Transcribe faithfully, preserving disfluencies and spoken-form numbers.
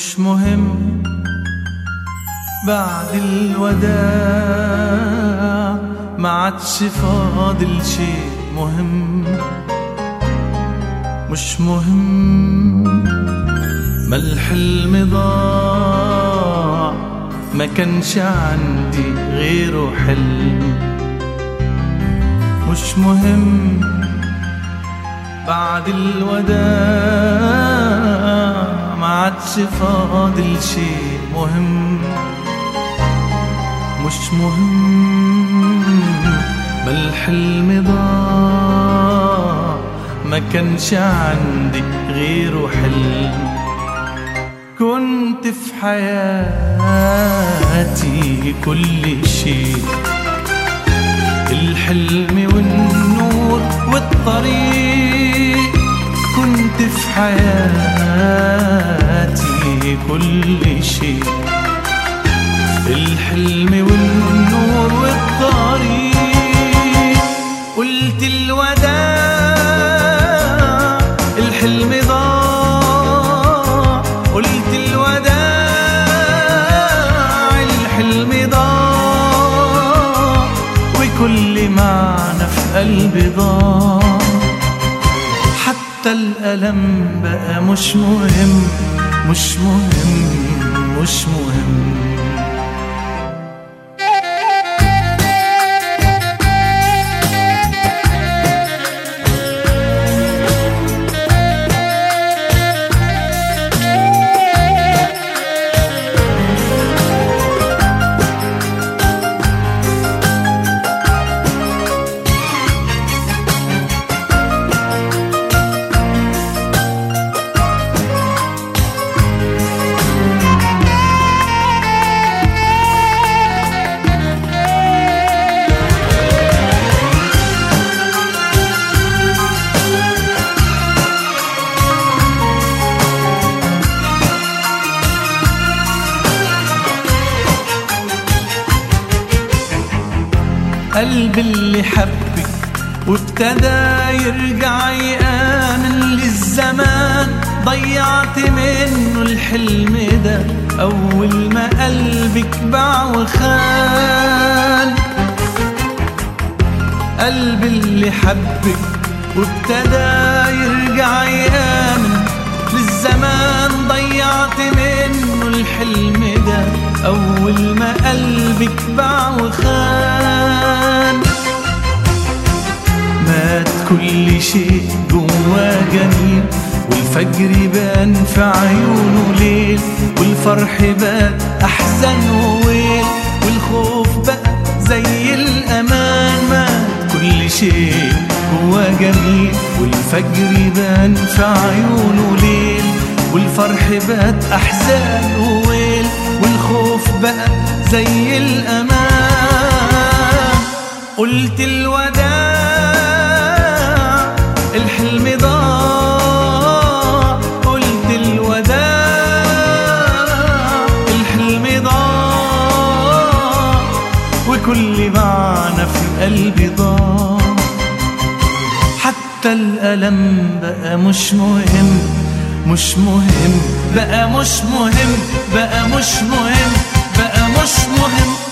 مش مهم بعد الوداع، ما عادش فاضل شيء مهم. مش مهم ما الحلم ضاع، ما كانش عندي غيره حلم. مش مهم بعد الوداع، ما عادش فاضل شيء مهم. مش مهم ما الحلم ضاع، ما كانش عندي غيره حلم. كنت في حياتي كل شيء، الحلم والنور والطريق. كنت في حياتي كل شيء، الحلم والنور والطريق. قلت الوداع الحلم ضاع، قلت الوداع الحلم ضاع، وكل معنى في قلبي ضاع. حتى الألم بقى مش مهم، مش مهم مش مهم. قلبي اللي حبك وابتدى يرجع يآمن للزمان، ضيعت منه الحلم ده أول ما قلبك باع وخان. قلبي اللي حبك وابتدى يرجع يآمن للزمان، ضيعت منه الحلم ده أول ما قلبك باع وخان. مات كل شيء جواه جميل، والفجر بان في عيونه ليل، والفرح بات أحزان وويل، والخوف بقى زي الأمان. مات كل شيء جواه جميل، والفجر بان في عيونه ليل، والفرح بات أحزان وويل، والخوف بقى زي الأمان. قلت الوداع الحلم ضاع، قلت الوداع الحلم ضاع، وكل معنى في قلبي ضاع. حتى الألم بقى مش مهم، مش مهم بقى مش مهم بقى مش مهم بقى مش مهم.